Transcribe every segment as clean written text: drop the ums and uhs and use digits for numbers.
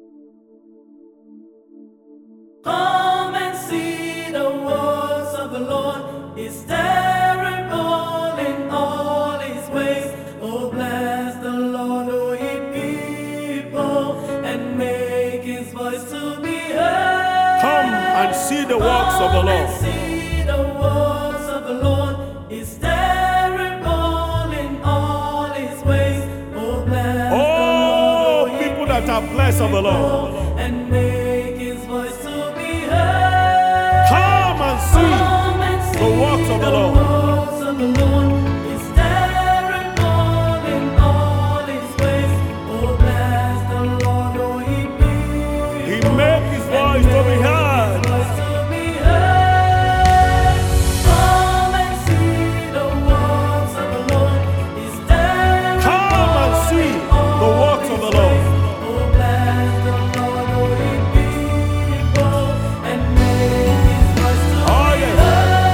Come and see the works of the Lord. Is terrible in all his ways. Oh, bless the Lord, oh, ye people, and make his voice to be heard. Come and see the works of the Come and Lord. see the works of the Lord. Is terrible in all his ways. Oh, bless the Lord, oh, people that are blessed of the Lord, and make his voice to be heard. come and see the works of the Lord. Is terrible in all his ways. Oh, bless the Lord, oh, ye people. He makes his voice to be heard. Come and see the works of the Lord. Is terrible. Come and see the works of the Lord. Oh, bless the Lord, oh, ye people, and make his voice to Oh, be yes.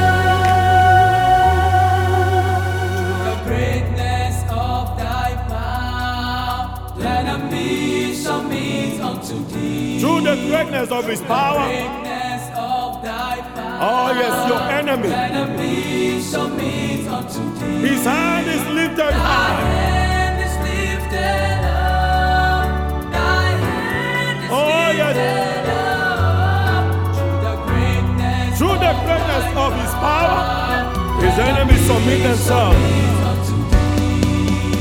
heard. The greatness of thy power, let enemies submit unto thee. Through the greatness of his power, Greatness of thy power, oh yes, your enemy, let enemies submit unto thee. his hand is lifted Thy high. hand is lifted up. Thy hand is Oh, yes. lifted up. Through the greatness of his power, his enemies submit themselves. unto thee.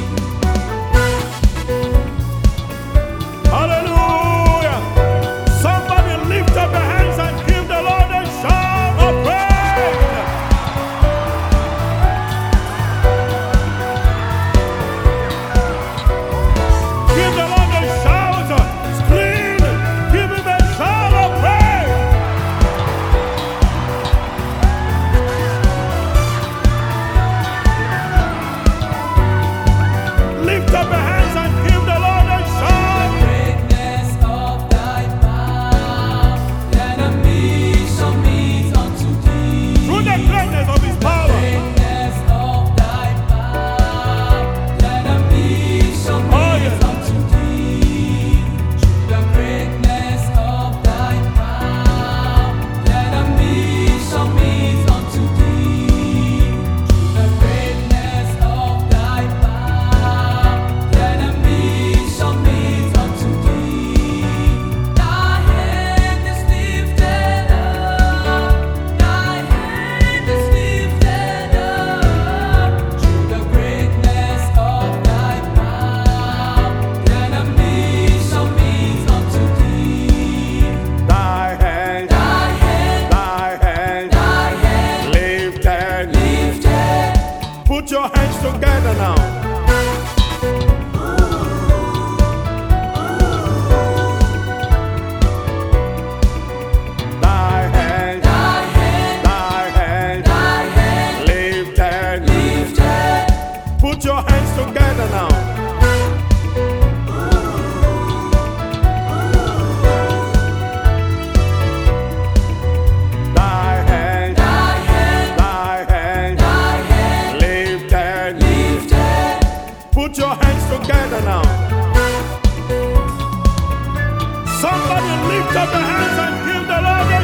Hallelujah. Somebody lift up your hands and give the Lord a shout of praise. Give the Lord a shout, scream, give him a shout of praise. Lift up your hands and give the Lord a shout. Greatness of thy power, let enemies submit unto thee. Through the greatness of his power, Greatness of thy power, let enemies submit Oh, yes. unto thee. Through the greatness of thy power, let enemies submit unto thee. Through the greatness of thy power, let enemies submit unto thee. Thy hand is lifted up. Thy hand is lifted up. Through the greatness of thy power, let enemies submit unto thee. thy hand, Thy hand, thy hand, thy hand lifted. lifted. Put your hands together now. Thy hand, Thy hand, thy hand, thy hand lifted. lifted. Put your hands together now. Thy hand, Thy hand, thy hand, thy hand lifted. lifted. Put your hands together now. Somebody lift up your hands and give the Lord a